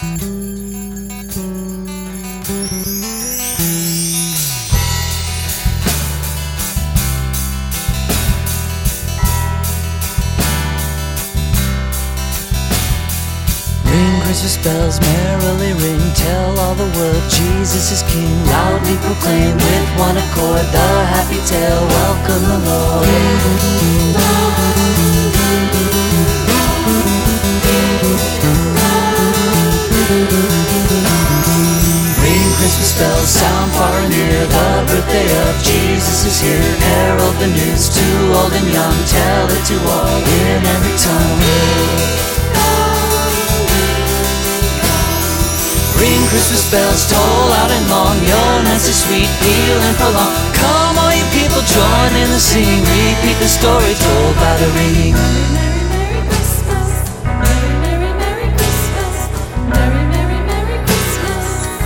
Ring Christmas bells, merrily ring, tell all the world Jesus is King. Loudly proclaim with one accord the happy tale, welcome the Lord. Ring Christmas bells, sound far and near, the birthday of Jesus is here. Herald the news to old and young, tell it to all in every tongue. Ring Christmas bells, toll out and long, your nights are sweet, peal and prolong. Come all you people, join in the singing, repeat the story told by the ringing. Merry, Merry Christmas, Merry, Merry, Merry Christmas, Merry, Merry, Merry Christmas.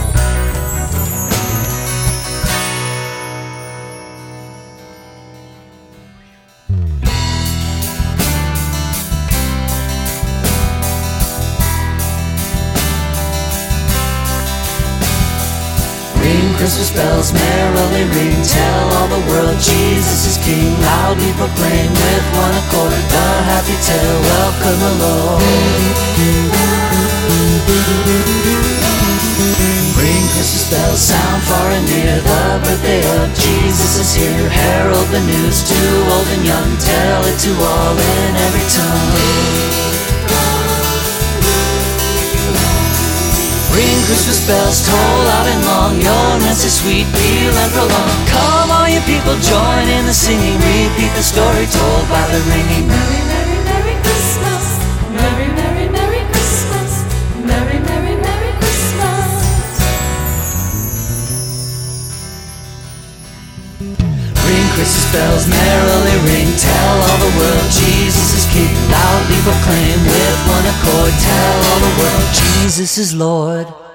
Ring Christmas bells, merrily ring, tell all the world Jesus is King. Loudly proclaim with one accord the happy tale, welcome the Lord. Ring Christmas bells, sound far and near, the birthday of Jesus is here. Herald the news to old and young, tell it to all in every tongue. Ring Christmas bells, toll out and long, your nights are sweet, peal and prolong. Come all you people, join in the singing, repeat the story told by the ringing. Merry, Merry, Merry Christmas, Merry, Merry, Merry Christmas, Merry, Merry, Merry Christmas. Ring Christmas bells, merrily ring, tell all the world Jesus is King. Loudly proclaim with one accord, tell all the world Jesus is Lord.